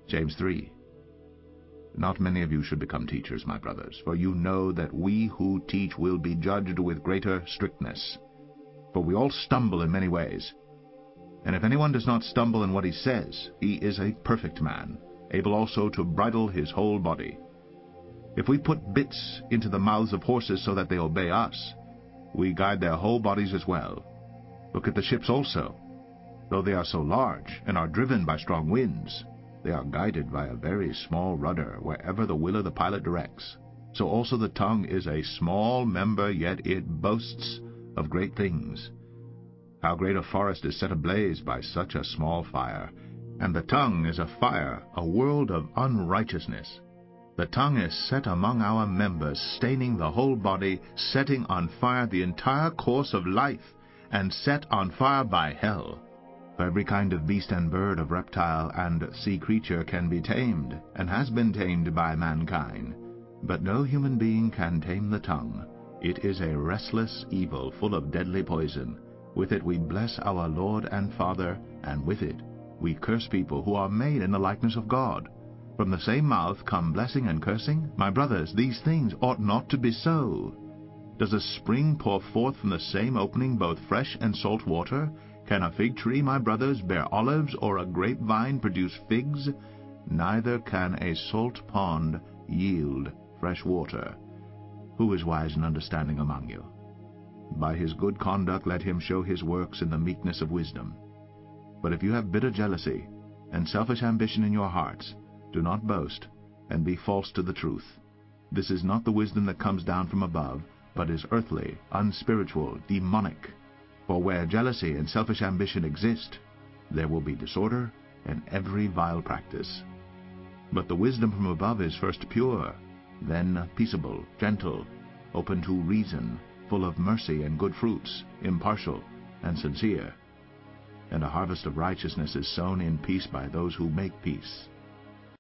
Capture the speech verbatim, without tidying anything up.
James three. Not many of you should become teachers, my brothers, for you know that we who teach will be judged with greater strictness. For we all stumble in many ways. And if anyone does not stumble in what he says, he is a perfect man, able also to bridle his whole body. If we put bits into the mouths of horses so that they obey us, we guide their whole bodies as well. Look at the ships also. Though they are so large, and are driven by strong winds, they are guided by a very small rudder wherever the will of the pilot directs. So also the tongue is a small member, yet it boasts of great things. How great a forest is set ablaze by such a small fire! And the tongue is a fire, a world of unrighteousness. The tongue is set among our members, staining the whole body, setting on fire the entire course of life, and set on fire by hell. For every kind of beast and bird, of reptile and sea creature can be tamed, and has been tamed by mankind. But no human being can tame the tongue. It is a restless evil, full of deadly poison. With it we bless our Lord and Father, and with it we curse people who are made in the likeness of God. From the same mouth come blessing and cursing. My brothers, these things ought not to be so. Does a spring pour forth from the same opening both fresh and salt water? Can a fig tree, my brothers, bear olives, or a grapevine produce figs? Neither can a salt pond yield fresh water. Who is wise and understanding among you? By his good conduct let him show his works in the meekness of wisdom. But if you have bitter jealousy and selfish ambition in your hearts, do not boast, and be false to the truth. This is not the wisdom that comes down from above, but is earthly, unspiritual, demonic. For where jealousy and selfish ambition exist, there will be disorder and every vile practice. But the wisdom from above is first pure, then peaceable, gentle, open to reason, full of mercy and good fruits, impartial and sincere. And a harvest of righteousness is sown in peace by those who make peace.